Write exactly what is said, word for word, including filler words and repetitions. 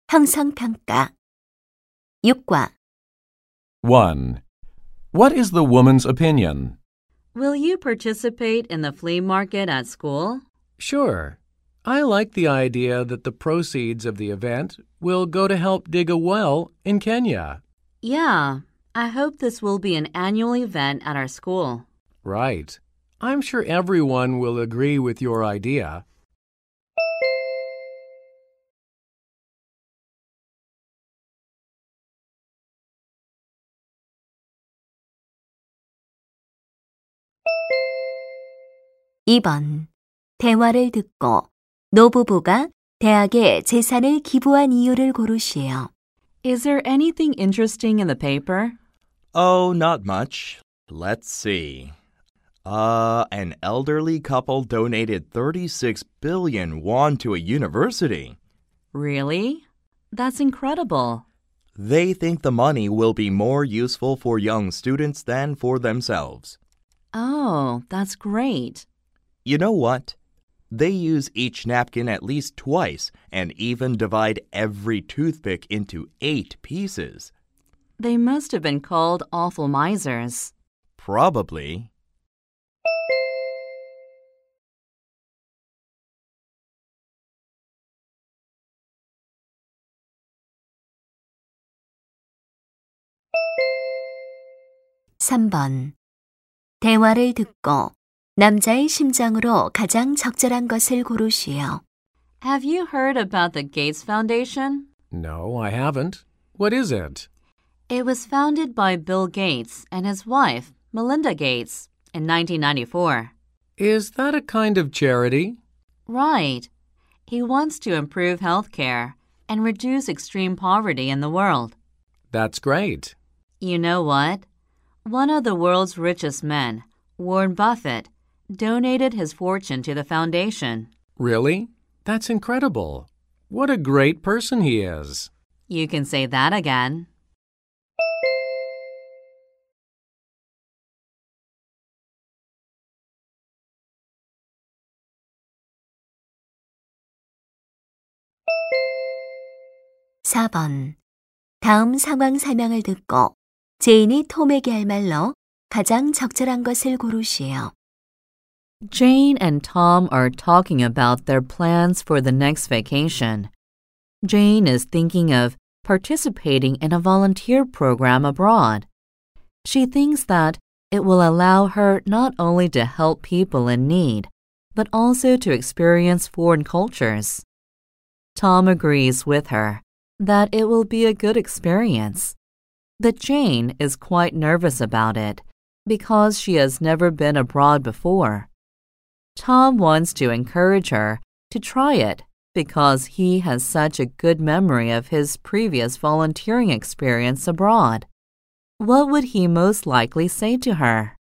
형성평가 육과 one. What is the woman's opinion? Will you participate in the flea market at school? Sure. I like the idea that the proceeds of the event will go to help dig a well in Kenya. Yeah, I hope this will be an annual event at our school. Right. I'm sure everyone will agree with your idea. 이 번. 대화를 듣고 노부부가 대학에 재산을 기부한 이유를 고르시오. Is there anything interesting in the paper? Oh, not much. Let's see. Uh, an elderly couple donated thirty-six billion won to a university. Really? That's incredible. They think the money will be more useful for young students than for themselves. Oh, that's great. You know what? They use each napkin at least twice and even divide every toothpick into eight pieces. They must have been called awful misers. Probably. 삼 번. 대화를 듣고 남자의 심장으로 가장 적절한 것을 고르시오. Have you heard about the Gates Foundation? No, I haven't. What is it? It was founded by Bill Gates and his wife, Melinda Gates, in nineteen ninety-four. Is that a kind of charity? Right. He wants to improve health care and reduce extreme poverty in the world. That's great. You know what? One of the world's richest men, Warren Buffett, donated his fortune to the foundation. Really? That's incredible. What a great person he is. You can say that again. 사 번. 다음 상황 설명을 듣고 제인이 톰에게 할 말로 가장 적절한 것을 고르시오. Jane and Tom are talking about their plans for the next vacation. Jane is thinking of participating in a volunteer program abroad. She thinks that it will allow her not only to help people in need, but also to experience foreign cultures. Tom agrees with her that it will be a good experience. But Jane is quite nervous about it because she has never been abroad before. Tom wants to encourage her to try it because he has such a good memory of his previous volunteering experience abroad. What would he most likely say to her?